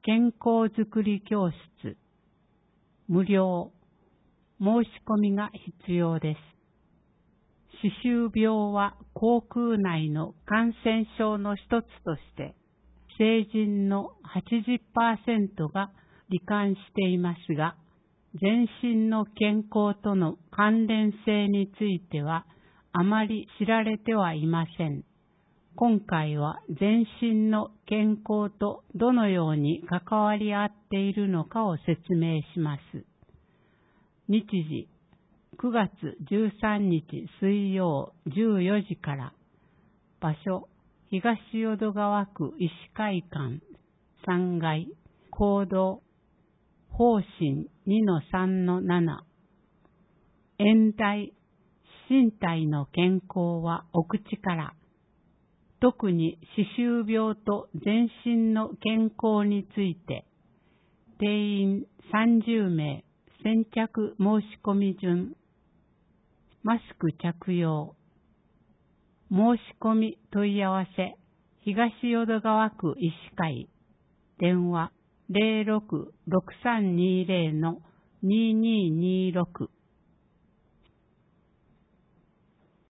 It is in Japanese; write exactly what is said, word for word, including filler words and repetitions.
健康づくり教室、無料、申し込みが必要です。歯周病は口腔内の感染症の一つとして、成人の はちじゅっパーセント が罹患していますが、全身の健康との関連性についてはあまり知られてはいません。今回は全身の健康とどのように関わり合っているのかを説明します。日時、くがつじゅうさんにち水曜じゅうよじから。場所、東淀川区医師会館さんがい、行動、方針 にのさんのなな。演題、身体の健康はお口から。特に歯周病と全身の健康について、定員さんじゅうめい、先着申し込み順、マスク着用、申し込み問い合わせ、東淀川区医師会、電話 ゼロろく ろくさんにゼロ のにににろく